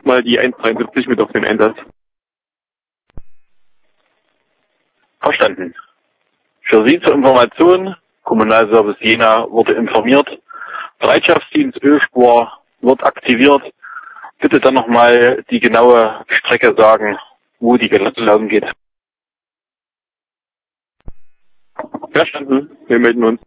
erstmal die 173 mit auf den Einsatz. Verstanden. Für Sie zur Information, Kommunalservice Jena wurde informiert. Bereitschaftsdienst Ölspur wird aktiviert. Bitte dann nochmal die genaue Strecke sagen, wo die gelaufen geht. Verstanden. Wir melden uns.